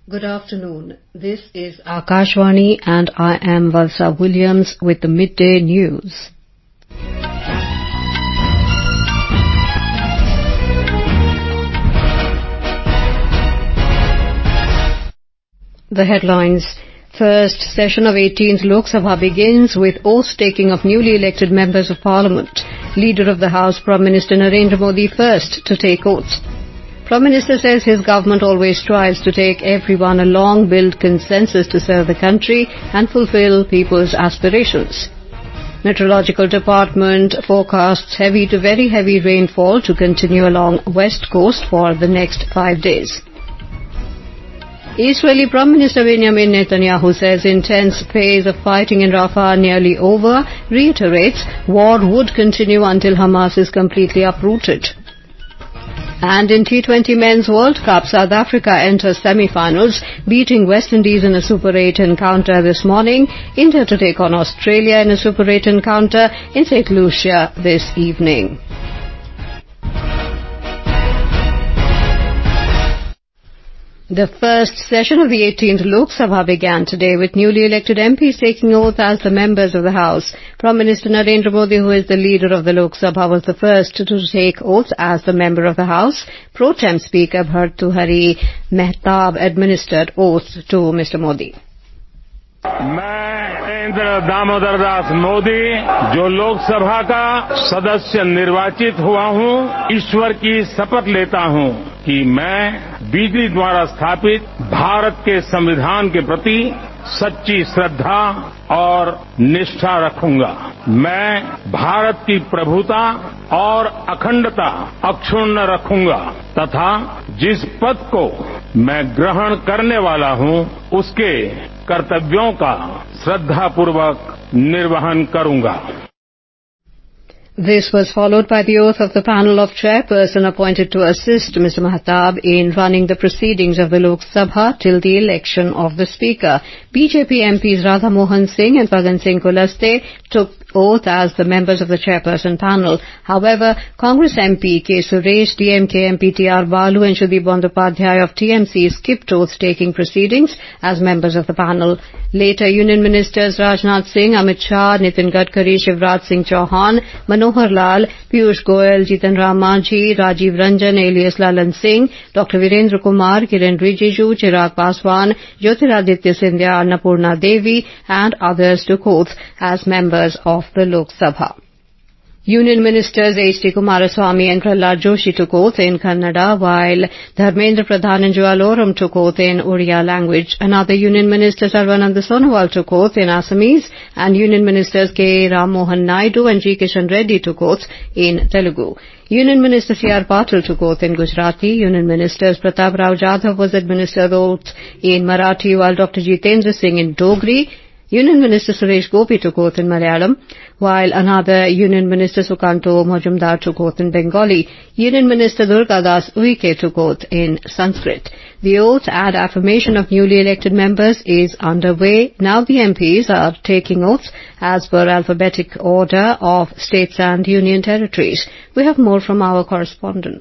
Good afternoon. This is Akashvani and I am Valsa Williams with the midday news. The headlines. First session of 18th Lok Sabha begins with oath-taking of newly elected members of Parliament. Leader of the House, Prime Minister Narendra Modi, first to take oath. Prime Minister says his government always strives to take everyone along, build consensus to serve the country and fulfill people's aspirations. Meteorological Department forecasts heavy to very heavy rainfall to continue along West Coast for the next 5 days. Israeli Prime Minister Benjamin Netanyahu says intense phase of fighting in Rafah nearly over, reiterates war would continue until Hamas is completely uprooted. And in T20 Men's World Cup, South Africa enters semi-finals, beating West Indies in a Super 8 encounter this morning. India to take on Australia in a Super 8 encounter in St. Lucia this evening. The first session of the 18th Lok Sabha began today with newly elected MPs taking oath as the members of the House. Prime Minister Narendra Modi, who is the leader of the Lok Sabha, was the first to take oath as the member of the House. Pro Tem Speaker Bhartruhari Mehtab administered oath to Mr. Modi. मैं नरेंद्र दामोदर दास मोदी जो लोकसभा का सदस्य निर्वाचित हुआ हूं, ईश्वर की शपथ लेता हूं कि मैं विधि द्वारा स्थापित भारत के संविधान के प्रति सच्ची श्रद्धा और निष्ठा रखूंगा। मैं भारत की प्रभुता और अखंडता अक्षुण्ण रखूंगा तथा जिस पद को मैं ग्रहण करने वाला हूं उसके कर्तव्यों का श्रद्धापूर्वक निर्वहन करूंगा। This was followed by the oath of the panel of chairperson appointed to assist Mr. Mehtab in running the proceedings of the Lok Sabha till the election of the Speaker. BJP MPs Radha Mohan Singh and Pagan Singh Kulaste took oath as the members of the chairperson panel. However, Congress MP K. Suresh, DMK MP T.R. Balu and Sudeep Bandyopadhyay of TMC skipped oath-taking proceedings as members of the panel. Later, Union Ministers Rajnath Singh, Amit Shah, Nitin Gadkari, Shivraj Singh Chauhan, Manohar Lal, Piyush Goyal, Jitan Ram Manjhi, Rajiv Ranjan, alias Lalan Singh, Dr. Virendra Kumar, Kiren Rijiju, Chirag Paswan, Jyotiraditya Scindia, Annapurna Devi and others took oath as members of the Lok Sabha. Union Ministers H.D. Kumaraswamy and Prahlad Joshi took oath in Kannada, while Dharmendra Pradhan and Jwal Oram took oath in Oriya language. Another Union Minister, Sarvananda Sonowal, took oath in Assamese, and Union Ministers K. Ram Mohan Naidu and G. Kishan Reddy took oath in Telugu. Union Minister C.R. Patil took oath in Gujarati. Union Ministers Pratap Rao Jadhav was administered oath in Marathi, while Dr. Jitendra Singh in Dogri. Union Minister Suresh Gopi took oath in Malayalam, while another Union Minister Sukanto Majumdar took oath in Bengali. Union Minister Durga Das Uike took oath in Sanskrit. The oath and affirmation of newly elected members is underway. Now the MPs are taking oaths as per alphabetic order of states and union territories. We have more from our correspondent.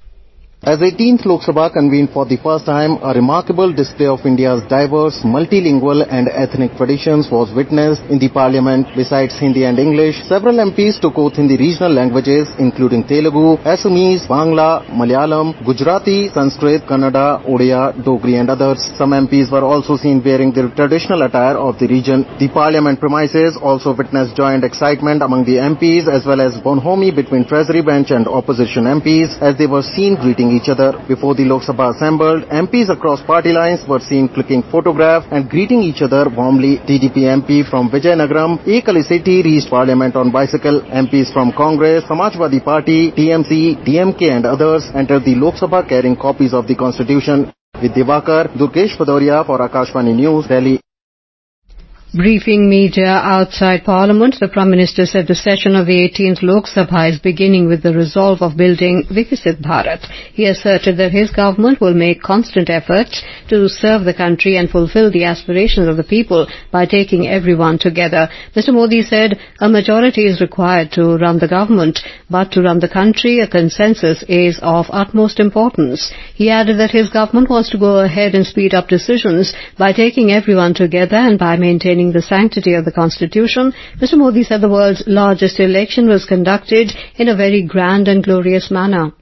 As 18th Lok Sabha convened for the first time, a remarkable display of India's diverse, multilingual and ethnic traditions was witnessed in the parliament. Besides Hindi and English, several MPs took oath in the regional languages including Telugu, Assamese, Bangla, Malayalam, Gujarati, Sanskrit, Kannada, Odia, Dogri and others. Some MPs were also seen wearing the traditional attire of the region. The parliament premises also witnessed joy and excitement among the MPs as well as bonhomie between Treasury bench and opposition MPs as they were seen greeting each other. Before the Lok Sabha assembled, MPs across party lines were seen clicking photographs and greeting each other warmly. TDP MP from Vijayanagaram, A. Kalisetti, reached Parliament on bicycle. MPs from Congress, Samajwadi Party, TMC, DMK and others entered the Lok Sabha carrying copies of the Constitution. With Divakar, Durgesh Padoria for Akashvani News, Delhi. Briefing media outside Parliament, the Prime Minister said the session of the 18th Lok Sabha is beginning with the resolve of building Vikasit Bharat. He asserted that his government will make constant efforts to serve the country and fulfill the aspirations of the people by taking everyone together. Mr. Modi said a majority is required to run the government, but to run the country, a consensus is of utmost importance. He added that his government wants to go ahead and speed up decisions by taking everyone together and by maintaining the sanctity of the Constitution. Mr. Modi said the world's largest election was conducted in a very grand and glorious manner.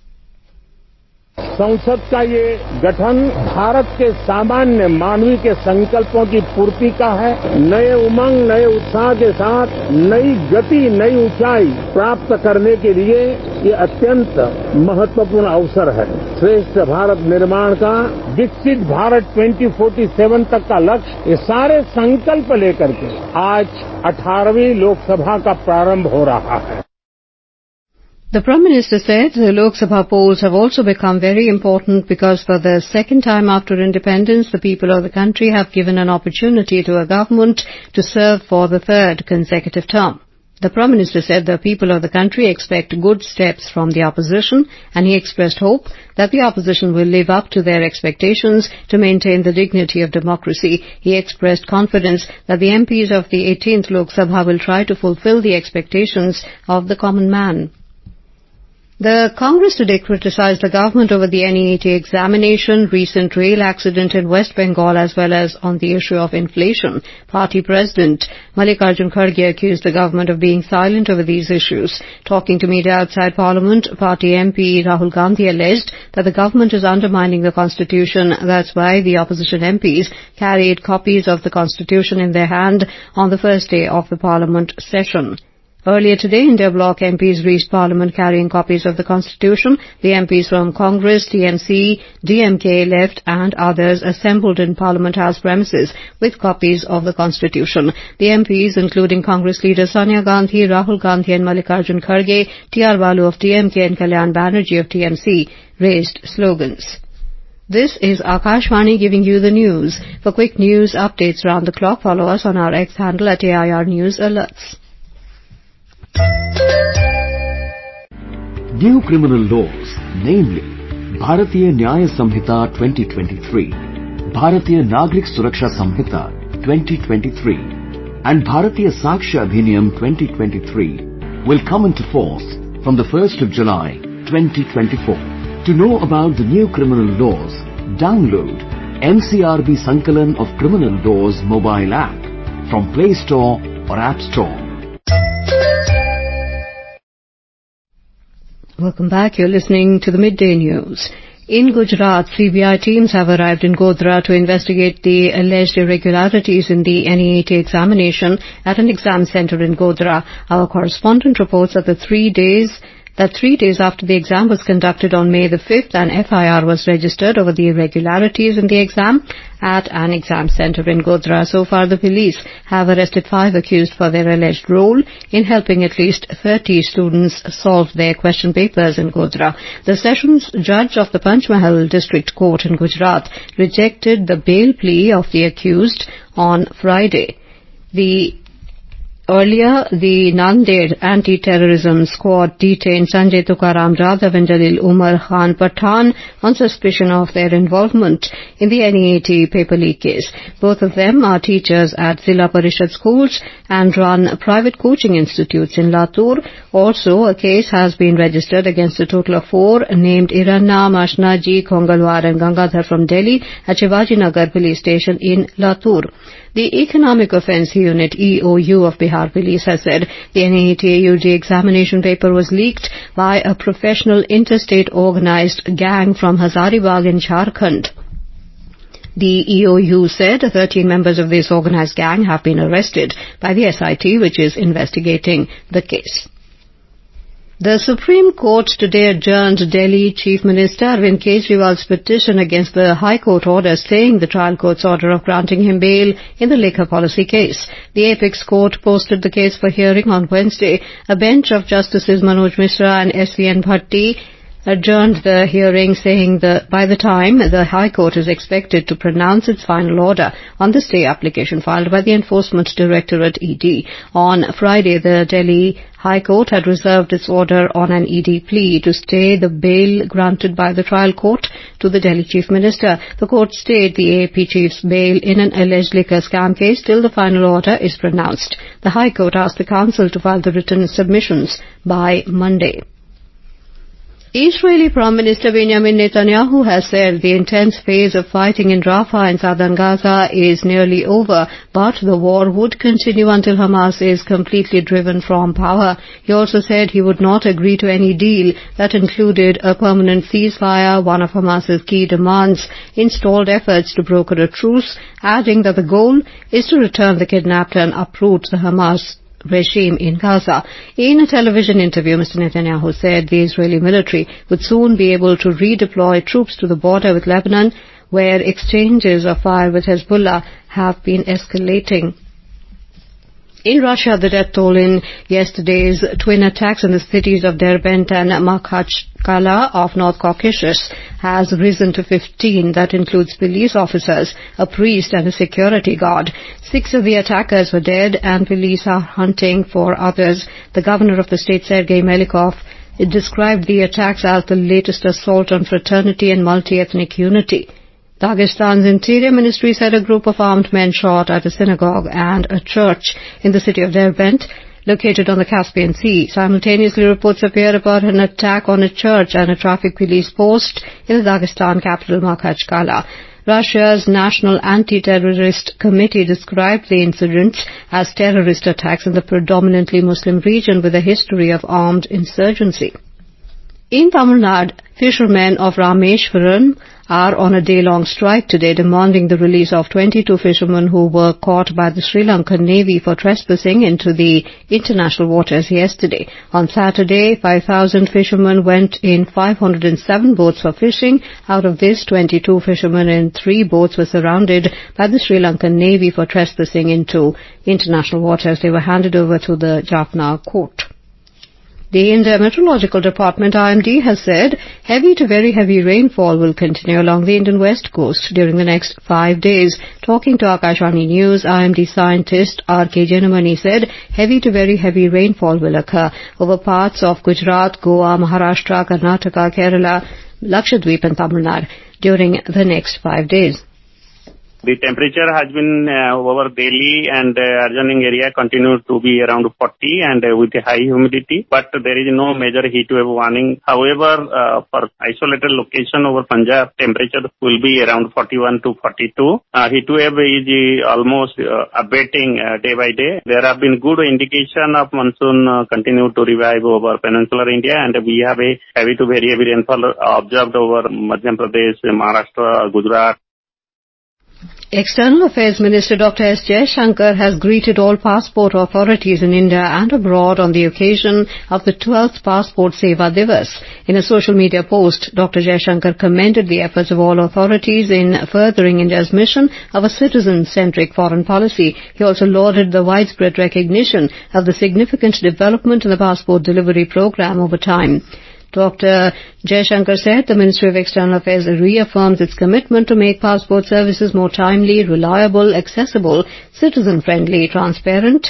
संसद का ये गठन भारत के सामान्य मानवीय के संकल्पों की पूर्ति का है। नए उमंग, नए उत्साह के साथ नई गति, नई ऊंचाई प्राप्त करने के लिए ये अत्यंत महत्वपूर्ण अवसर है। श्रेष्ठ भारत निर्माण का, विकसित भारत 2047 तक का लक्ष्य, ये सारे संकल्प लेकर के आज 18वीं लोकसभा का प्रारंभ हो रहा है। The Prime Minister said the Lok Sabha polls have also become very important because for the second time after independence, the people of the country have given an opportunity to a government to serve for the third consecutive term. The Prime Minister said the people of the country expect good steps from the opposition, and he expressed hope that the opposition will live up to their expectations to maintain the dignity of democracy. He expressed confidence that the MPs of the 18th Lok Sabha will try to fulfill the expectations of the common man. The Congress today criticized the government over the NEET examination, recent rail accident in West Bengal, as well as on the issue of inflation. Party President Mallikarjun Kharge accused the government of being silent over these issues. Talking to media outside Parliament, Party MP Rahul Gandhi alleged that the government is undermining the Constitution. That's why the opposition MPs carried copies of the Constitution in their hand on the first day of the Parliament session. Earlier today, India Bloc MPs reached Parliament carrying copies of the Constitution. The MPs from Congress, TMC, DMK, Left and others assembled in Parliament House premises with copies of the Constitution. The MPs, including Congress leaders Sonia Gandhi, Rahul Gandhi and Mallikarjun Kharge, T.R. Balu of DMK and Kalyan Banerjee of TMC, raised slogans. This is Akashvani giving you the news. For quick news updates round the clock, follow us on our X handle at AIR News Alerts. New criminal laws, namely Bharatiya Nyaya Samhita 2023, Bharatiya Nagrik Suraksha Samhita 2023 and Bharatiya Sakshya Adhiniyam 2023 will come into force from the 1st of July 2024. To know about the new criminal laws, download NCRB Sankalan of Criminal Laws mobile app from Play Store or App Store. Welcome back. You're listening to the Midday News. In Gujarat, CBI teams have arrived in Godhra to investigate the alleged irregularities in the NEET examination at an exam centre in Godhra. Our correspondent reports that 3 days after the exam was conducted on May the 5th, an FIR was registered over the irregularities in the exam at an exam centre in Godhra. So far, the police have arrested 5 accused for their alleged role in helping at least 30 students solve their question papers in Godhra. The Sessions Judge of the Panchmahal District Court in Gujarat rejected the bail plea of the accused on Friday. Earlier, the Nanded Anti-Terrorism Squad detained Sanjay Tukaram Jadhav and Jalil Umar Khan Pathan on suspicion of their involvement in the NEET paper leak case. Both of them are teachers at Zilla Parishad schools and run private coaching institutes in Latur. Also, a case has been registered against a total of 4 named Iranna, Mashnaji, Kongalwar and Gangadhar from Delhi at Shivaji Nagar police station in Latur. The Economic Offence Unit EOU of Bihar Police has said the NEET UG examination paper was leaked by a professional interstate organized gang from Hazaribagh in Jharkhand. The EOU said 13 members of this organized gang have been arrested by the SIT, which is investigating the case. The Supreme Court today adjourned Delhi Chief Minister Arvind Kejriwal's petition against the High Court order staying the trial court's order of granting him bail in the liquor policy case. The Apex Court posted the case for hearing on Wednesday. A bench of Justices Manoj Mishra and SVN Bhatti adjourned the hearing, saying that by the time the High Court is expected to pronounce its final order on the stay application filed by the Enforcement Directorate ED. On Friday, the Delhi High Court had reserved its order on an ED plea to stay the bail granted by the trial court to the Delhi Chief Minister. The court stayed the AAP chief's bail in an alleged liquor scam case till the final order is pronounced. The High Court asked the council to file the written submissions by Monday. Israeli Prime Minister Benjamin Netanyahu has said the intense phase of fighting in Rafah in southern Gaza is nearly over, but the war would continue until Hamas is completely driven from power. He also said he would not agree to any deal that included a permanent ceasefire, one of Hamas's key demands, installed efforts to broker a truce, adding that the goal is to return the kidnapped and uproot the Hamas regime in Gaza. In a television interview, Mr. Netanyahu said the Israeli military would soon be able to redeploy troops to the border with Lebanon, where exchanges of fire with Hezbollah have been escalating. In Russia, the death toll in yesterday's twin attacks in the cities of Derbent and Makhachkala of North Caucasus has risen to 15. That includes police officers, a priest and a security guard. 6 of the attackers were dead and police are hunting for others. The governor of the state, Sergei Melikov, described the attacks as the latest assault on fraternity and multi-ethnic unity. Dagestan's Interior Ministry said a group of armed men shot at a synagogue and a church in the city of Derbent, located on the Caspian Sea. Simultaneously, reports appear about an attack on a church and a traffic police post in the Dagestan capital, Makhachkala. Russia's National Anti-Terrorist Committee described the incidents as terrorist attacks in the predominantly Muslim region with a history of armed insurgency. In Tamil Nadu, fishermen of Rameshwaram are on a day-long strike today, demanding the release of 22 fishermen who were caught by the Sri Lankan Navy for trespassing into the international waters yesterday. On Saturday, 5,000 fishermen went in 507 boats for fishing. Out of this, 22 fishermen in 3 boats were surrounded by the Sri Lankan Navy for trespassing into international waters. They were handed over to the Jaffna court. The India Meteorological Department, IMD, has said heavy to very heavy rainfall will continue along the Indian west coast during the next 5 days. Talking to Akashvani News, IMD scientist R.K. Janamani said heavy to very heavy rainfall will occur over parts of Gujarat, Goa, Maharashtra, Karnataka, Kerala, Lakshadweep and Tamil Nadu during the next 5 days. The temperature has been over Delhi and adjoining area continues to be around 40 and with a high humidity, but there is no major heat wave warning. However, for isolated location over Punjab, temperature will be around 41 to 42. Heat wave is almost abating day by day. There have been good indication of monsoon continue to revive over peninsular India, and we have a heavy to very heavy rainfall observed over Madhya Pradesh, Maharashtra, Gujarat. External Affairs Minister Dr. S. Jaishankar has greeted all passport authorities in India and abroad on the occasion of the 12th Passport Seva Divas. In a social media post, Dr. Jaishankar commended the efforts of all authorities in furthering India's mission of a citizen-centric foreign policy. He also lauded the widespread recognition of the significant development in the passport delivery program over time. Dr. Jaishankar said the Ministry of External Affairs reaffirms its commitment to make passport services more timely, reliable, accessible, citizen-friendly, transparent.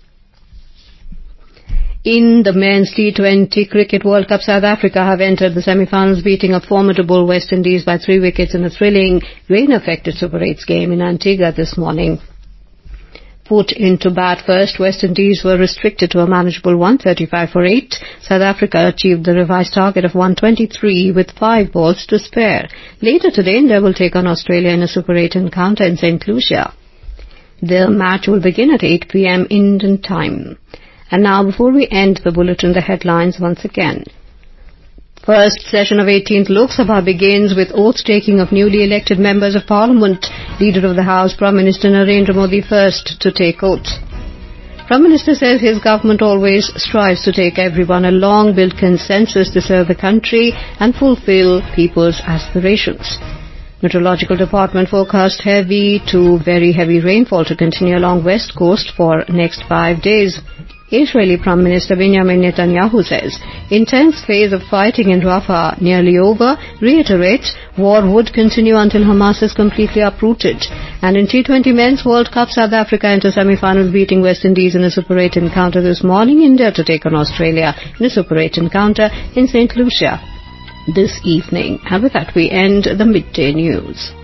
In the men's T20 Cricket World Cup, South Africa have entered the semi-finals, beating a formidable West Indies by 3 wickets in a thrilling rain-affected Super 8's game in Antigua this morning. Put into bat first, West Indies were restricted to a manageable 135 for 8. South Africa achieved the revised target of 123 with 5 balls to spare. Later today, India will take on Australia in a Super 8 encounter in St. Lucia. The match will begin at 8 p.m. Indian time. And now, before we end the bulletin, the headlines once again. First session of 18th Lok Sabha begins with oath-taking of newly elected members of Parliament. Leader of the House, Prime Minister Narendra Modi, first to take oath. Prime Minister says his government always strives to take everyone along, build consensus to serve the country and fulfill people's aspirations. Meteorological Department forecast heavy to very heavy rainfall to continue along West Coast for next 5 days. Israeli Prime Minister Benjamin Netanyahu says intense phase of fighting in Rafah nearly over, reiterates war would continue until Hamas is completely uprooted. And in T20 Men's World Cup, South Africa entered semi-final, beating West Indies in a Super 8 encounter this morning. India to take on Australia in a Super 8 encounter in St. Lucia this evening. And with that, we end the midday news.